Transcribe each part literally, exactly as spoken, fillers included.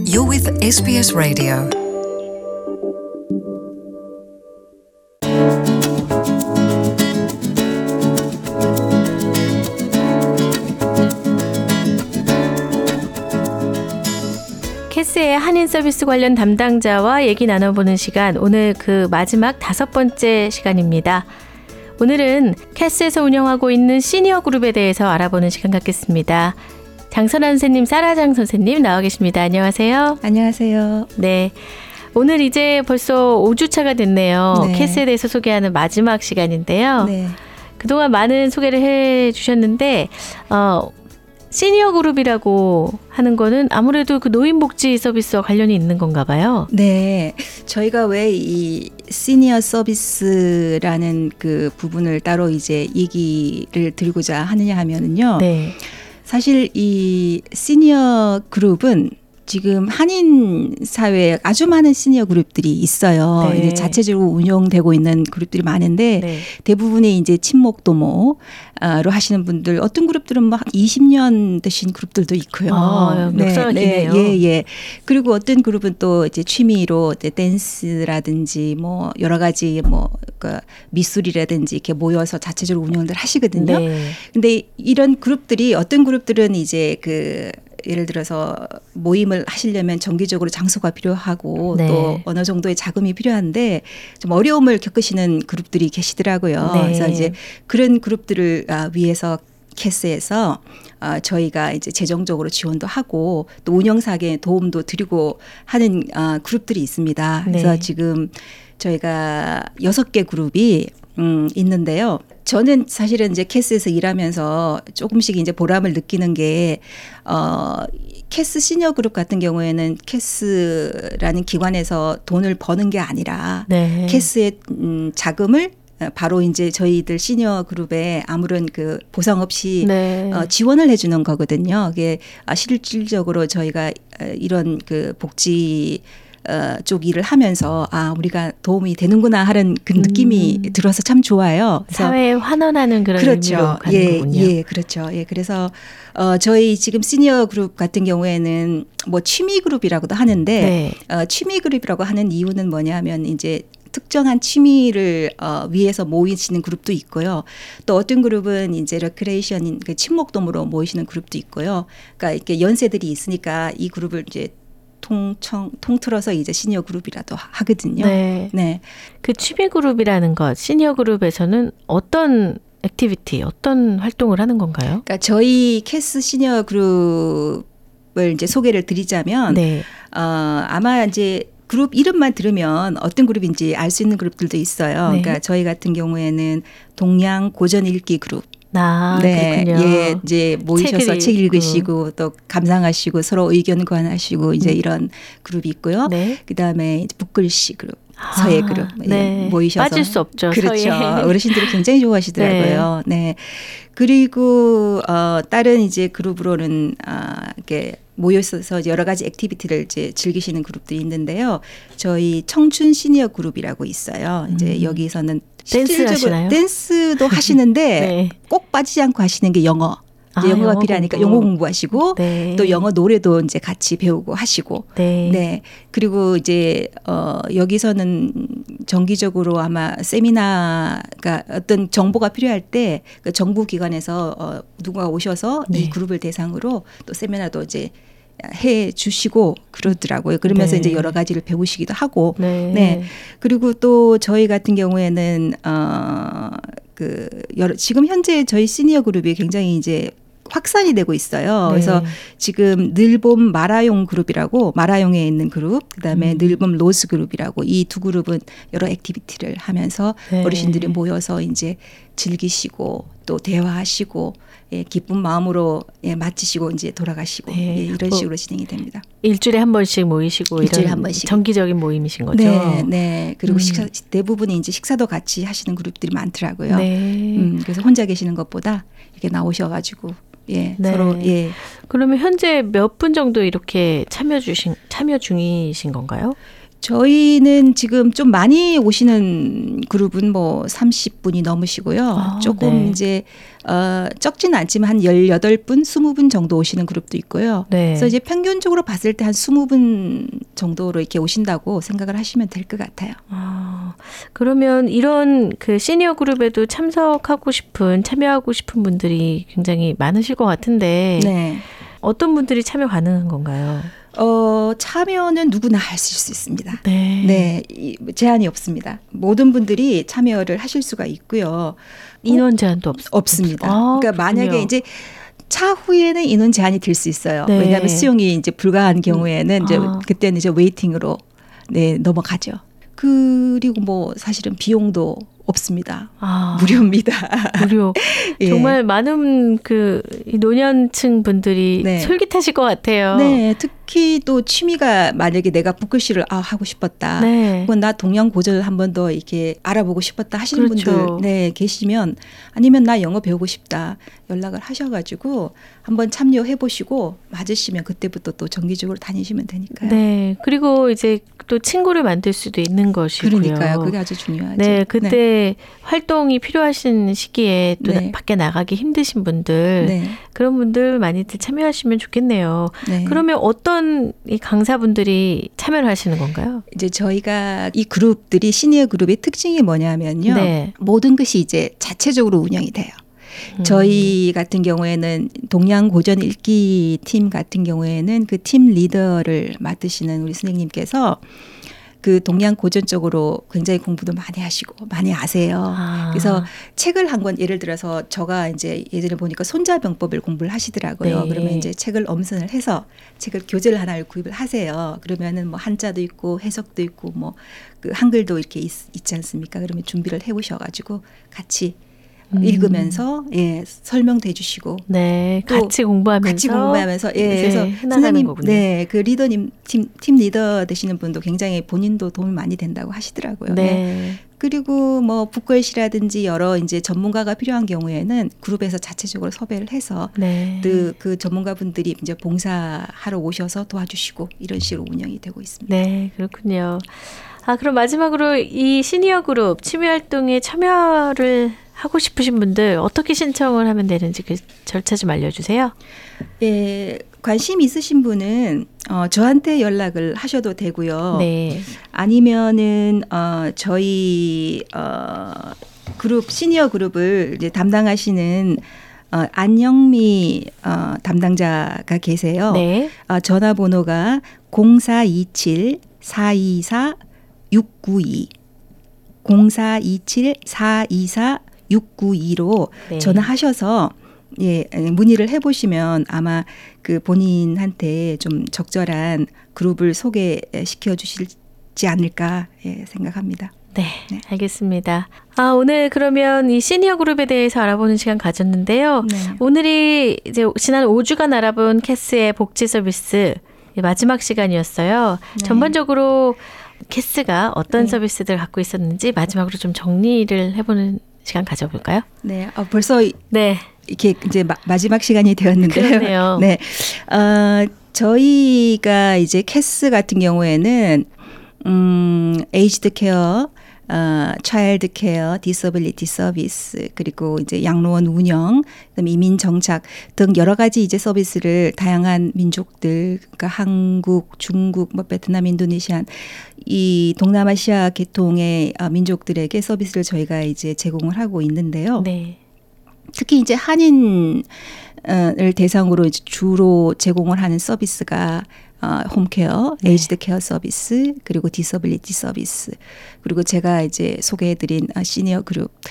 You're with 에스비에스 Radio. 캐스의 한인 서비스 관련 담당자와 얘기 나눠보는 시간, 오늘 그 마지막 다섯 번째 시간입니다. 오늘은 캐스에서 운영하고 있는 시니어 그룹에 대해서 알아보는 시간 갖겠습니다. 장선아 선생님, 사라장 선생님 나와 계십니다. 안녕하세요. 안녕하세요. 네, 오늘 이제 벌써 오 주차가 됐네요. 네. 캐스에 대해서 소개하는 마지막 시간인데요. 네. 그동안 많은 소개를 해주셨는데 어, 시니어 그룹이라고 하는 거는 아무래도 그 노인복지 서비스와 관련이 있는 건가 봐요. 네. 저희가 왜 이 시니어 서비스라는 그 부분을 따로 이제 얘기를 들고자 하느냐 하면은요. 네. 사실 이 시니어 그룹은 지금 한인 사회에 아주 많은 시니어 그룹들이 있어요. 네. 이제 자체적으로 운영되고 있는 그룹들이 많은데 네. 대부분의 이제 친목도모로 하시는 분들, 어떤 그룹들은 막 이십 년 되신 그룹들도 있고요. 아, 역사가 기네요. 예, 예. 그리고 어떤 그룹은 또 이제 취미로 이제 댄스라든지 뭐 여러 가지 뭐 그 미술이라든지 이렇게 모여서 자체적으로 운영들 하시거든요. 네. 근데 이런 그룹들이, 어떤 그룹들은 이제 그 예를 들어서 모임을 하시려면 정기적으로 장소가 필요하고 네. 또 어느 정도의 자금이 필요한데 좀 어려움을 겪으시는 그룹들이 계시더라고요. 네. 그래서 이제 그런 그룹들을 위해서 캐스에서 저희가 이제 재정적으로 지원도 하고 또 운영사에 도움도 드리고 하는 그룹들이 있습니다. 그래서 네. 지금 저희가 여섯 개 그룹이 음, 있는데요. 저는 사실은 이제 캐스에서 일하면서 조금씩 이제 보람을 느끼는 게, 어, 캐스 시니어 그룹 같은 경우에는 캐스라는 기관에서 돈을 버는 게 아니라 네. 캐스의 음, 자금을 바로 이제 저희들 시니어 그룹에 아무런 그 보상 없이 네. 어, 지원을 해주는 거거든요. 그게 실질적으로 저희가 이런 그 복지 어, 쪽 일을 하면서 아, 우리가 도움이 되는구나 하는 그 느낌이 음. 들어서 참 좋아요. 그래서 사회에 환원하는 그런 그렇죠. 의미로 가는 예, 거군요. 예, 그렇죠. 예, 그래서 어, 저희 지금 시니어 그룹 같은 경우에는 뭐 취미 그룹이라고도 하는데 네. 어, 취미 그룹이라고 하는 이유는 뭐냐면 이제 특정한 취미를 어, 위해서 모이시는 그룹도 있고요. 또 어떤 그룹은 이제 레크레이션인 그 친목도모로 모이시는 그룹도 있고요. 그러니까 이렇게 연세들이 있으니까 이 그룹을 이제 통청 통틀어서 이제 시니어 그룹이라도 하거든요. 네. 네. 그 취미 그룹이라는 것, 시니어 그룹에서는 어떤 액티비티, 어떤 활동을 하는 건가요? 그러니까 저희 캐스 시니어 그룹을 이제 소개를 드리자면, 네. 어, 아마 이제 그룹 이름만 들으면 어떤 그룹인지 알 수 있는 그룹들도 있어요. 네. 그러니까 저희 같은 경우에는 동양 고전 읽기 그룹. 아, 네, 그렇군요. 예, 이제 모이셔서 책을 책 읽으시고 또 감상하시고 서로 의견 교환하시고 이제 음. 이런 그룹이 있고요. 네. 그다음에 이제 북글씨 그룹, 서예 그룹 아, 네. 예, 모이셔서 빠질 수 없죠. 그렇죠. 서예. 어르신들이 굉장히 좋아하시더라고요. 네. 네. 그리고 어, 다른 이제 그룹으로는 아, 이렇게 모여서 여러 가지 액티비티를 이제 즐기시는 그룹들이 있는데요. 저희 청춘 시니어 그룹이라고 있어요. 음. 이제 여기서는 댄스 하시나요? 댄스도 하시는데 네. 꼭 빠지지 않고 하시는 게 영어. 이제 아, 영어가 영어 필요하니까 공부. 영어 공부하시고 네. 또 영어 노래도 이제 같이 배우고 하시고. 네. 네. 그리고 이제 어 여기서는 정기적으로 아마 세미나가 어떤 정보가 필요할 때 그 정부 기관에서 어 누가 오셔서 네. 이 그룹을 대상으로 또 세미나도 이제 해 주시고 그러더라고요. 그러면서 네. 이제 여러 가지를 배우시기도 하고. 네. 네. 그리고 또 저희 같은 경우에는 어 그 여러 지금 현재 저희 시니어 그룹이 굉장히 이제 확산이 되고 있어요. 네. 그래서 지금 늘봄 마라용 그룹이라고, 마라용에 있는 그룹, 그다음에 음. 늘봄 로즈 그룹이라고, 이 두 그룹은 여러 액티비티를 하면서 네. 어르신들이 모여서 이제 즐기시고 또 대화하시고 예, 기쁜 마음으로 예, 마치시고 이제 돌아가시고 네. 예, 이런 뭐, 식으로 진행이 됩니다. 일주일에 한 번씩 모이시고 일주일에 이런 한 번씩. 정기적인 모임이신 거죠? 네, 네. 그리고 음. 식사, 대부분이 이제 식사도 같이 하시는 그룹들이 많더라고요. 네. 음, 그래서 혼자 계시는 것보다 이렇게 나오셔가지고 예, 네. 서로 예. 그러면 현재 몇 분 정도 이렇게 참여 주신 참여 중이신 건가요? 저희는 지금 좀 많이 오시는 그룹은 뭐 삼십 분이 넘으시고요. 아, 조금 네. 이제 어, 적지는 않지만 한 열여덟 분, 스무 분 정도 오시는 그룹도 있고요. 네. 그래서 이제 평균적으로 봤을 때 한 스무 분 정도로 이렇게 오신다고 생각을 하시면 될 것 같아요. 아, 그러면 이런 그 시니어 그룹에도 참석하고 싶은, 참여하고 싶은 분들이 굉장히 많으실 것 같은데 네. 어떤 분들이 참여 가능한 건가요? 어, 참여는 누구나 하실 수 있습니다. 네. 네, 이, 제한이 없습니다. 모든 분들이 참여를 하실 수가 있고요. 인원 제한도 없, 없습니다. 아, 그러니까 만약에 그렇군요. 이제 차후에는 인원 제한이 될 수 있어요. 네. 왜냐하면 수용이 이제 불가한 경우에는 이제 아. 그때는 이제 웨이팅으로 네, 넘어가죠. 그리고 뭐 사실은 비용도 없습니다. 아, 무료입니다. 무료. 예. 정말 많은 그 이 노년층 분들이 네. 솔깃하실 것 같아요. 네, 특히 또 취미가 만약에 내가 붓글씨를 아 하고 싶었다. 네. 혹은 나 동양 고전을 한 번 더 이렇게 알아보고 싶었다 하시는 그렇죠. 분들 네 계시면 아니면 나 영어 배우고 싶다 연락을 하셔가지고 한번 참여해 보시고 맞으시면 그때부터 또 정기적으로 다니시면 되니까요. 네. 그리고 이제 또 친구를 만들 수도 있는 것이고요. 그러니까요. 그게 아주 중요하죠. 네, 그때 활동이 필요하신 시기에 또 네. 밖에 나가기 힘드신 분들 네. 그런 분들 많이들 참여하시면 좋겠네요. 네. 그러면 어떤 이 강사분들이 참여를 하시는 건가요? 이제 저희가 이 그룹들이 시니어 그룹의 특징이 뭐냐면요. 네. 모든 것이 이제 자체적으로 운영이 돼요. 음. 저희 같은 경우에는 동양 고전 읽기 팀 같은 경우에는 그 팀 리더를 맡으시는 우리 선생님께서 그 동양 고전 쪽으로 굉장히 공부도 많이 하시고 많이 아세요. 아. 그래서 책을 한 권 예를 들어서 저가 이제 예전에 보니까 손자병법을 공부를 하시더라고요. 네. 그러면 이제 책을 엄선을 해서 책을 교재를 하나를 구입을 하세요. 그러면은 뭐 한자도 있고 해석도 있고 뭐 그 한글도 이렇게 있, 있지 않습니까? 그러면 준비를 해오셔가지고 같이 음. 읽으면서 예 설명도 해주시고 네, 또 같이 공부하면서 같이 공부하면서 예 이제 그래서 해나가는 선생님 거군요. 네그 리더님 팀, 팀 리더 되시는 분도 굉장히 본인도 도움이 많이 된다고 하시더라고요. 네. 네. 그리고 뭐 북글씨라든지 여러 이제 전문가가 필요한 경우에는 그룹에서 자체적으로 섭외를 해서 네. 그, 그 전문가분들이 이제 봉사하러 오셔서 도와주시고 이런 식으로 운영이 되고 있습니다. 네, 그렇군요. 아, 그럼 마지막으로 이 시니어 그룹 취미 활동에 참여를 하고 싶으신 분들 어떻게 신청을 하면 되는지 그 절차 좀 알려주세요. 예, 관심 있으신 분은 어, 저한테 연락을 하셔도 되고요. 네. 아니면은 어, 저희 어, 그룹 시니어 그룹을 이제 담당하시는 어, 안영미 어, 담당자가 계세요. 네. 어, 전화번호가 공사이칠 사이사 육구이 공사이칠 사이사 육구이로 네. 전화하셔서 예, 문의를 해보시면 아마 그 본인한테 좀 적절한 그룹을 소개시켜 주실지 않을까 예, 생각합니다. 네, 네. 알겠습니다. 아, 오늘 그러면 이 시니어 그룹에 대해서 알아보는 시간 가졌는데요. 네. 오늘이 이제 지난 오 주간 알아본 캐스의 복지 서비스 마지막 시간이었어요. 네. 전반적으로 캐스가 어떤 네. 서비스들 갖고 있었는지 마지막으로 좀 정리를 해보는 시간 가져볼까요? 네, 어, 벌써 네. 이렇게 이제 마, 마지막 시간이 되었는데요. 그러네요. 네, 어, 저희가 이제 캐스 같은 경우에는 음, 에이지드 케어, 어, 차일드 케어, 디서빌리티 서비스, 그리고 이제 양로원 운영, 그다음에 이민 정착 등 여러 가지 이제 서비스를 다양한 민족들, 그러니까 한국, 중국, 뭐 베트남, 인도네시아 이 동남아시아 계통의 민족들에게 서비스를 저희가 이제 제공을 하고 있는데요. 네. 특히 이제 한인을 대상으로 이제 주로 제공을 하는 서비스가 어, 홈케어, 네. 에이지드 케어 서비스, 그리고 디서빌리티 서비스, 그리고 제가 이제 소개해드린 시니어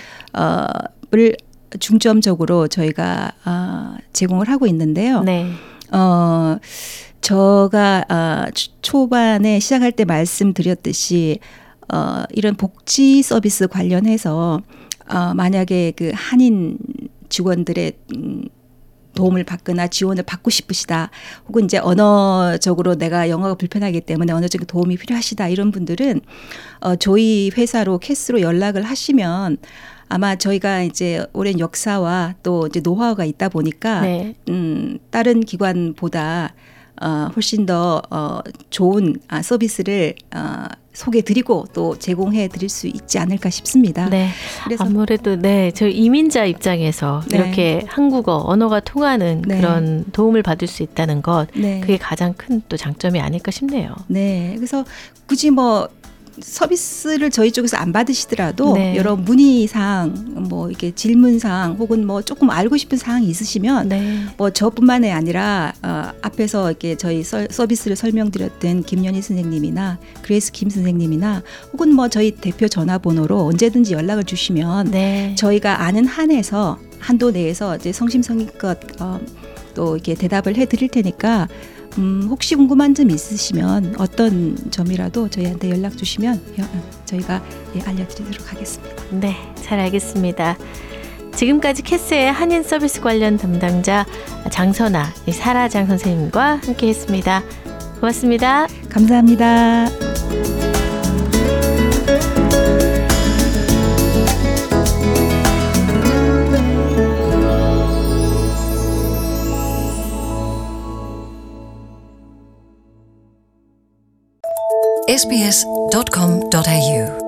그룹을 중점적으로 저희가 어, 제공을 하고 있는데요. 네. 어, 저가 어, 초반에 시작할 때 말씀드렸듯이 어, 이런 복지 서비스 관련해서 어, 만약에 그 한인 직원들의 음, 도움을 받거나 지원을 받고 싶으시다. 혹은 이제 언어적으로 내가 영어가 불편하기 때문에 언어적인 도움이 필요하시다. 이런 분들은 어, 저희 회사로 캐스로 연락을 하시면 아마 저희가 이제 오랜 역사와 또 이제 노하우가 있다 보니까 네. 음, 다른 기관보다 어, 훨씬 더 어, 좋은 아, 서비스를 어, 소개드리고 또 제공해 드릴 수 있지 않을까 싶습니다. 네. 그래서 아무래도 네, 저 이민자 입장에서 네. 이렇게 한국어 언어가 통하는 네. 그런 도움을 받을 수 있다는 것 네. 그게 가장 큰 또 장점이 아닐까 싶네요. 네, 그래서 굳이 뭐 서비스를 저희 쪽에서 안 받으시더라도 네. 여러 문의사항, 뭐 이렇게 질문사항 혹은 뭐 조금 알고 싶은 사항이 있으시면 네. 뭐 저뿐만이 아니라 어, 앞에서 이렇게 저희 서, 서비스를 설명드렸던 김연희 선생님이나 그레이스 김 선생님이나 혹은 뭐 저희 대표 전화번호로 언제든지 연락을 주시면 네. 저희가 아는 한에서 한도 내에서 이제 성심성의껏 어, 또 이렇게 대답을 해드릴 테니까. 음, 혹시 궁금한 점 있으시면 어떤 점이라도 저희한테 연락 주시면 저희가 예, 알려드리도록 하겠습니다. 네, 잘 알겠습니다. 지금까지 캐스의 한인 서비스 관련 담당자 장선아 사라장 선생님과 함께했습니다. 고맙습니다. 감사합니다. 에스비에스 닷 컴 닷 에이유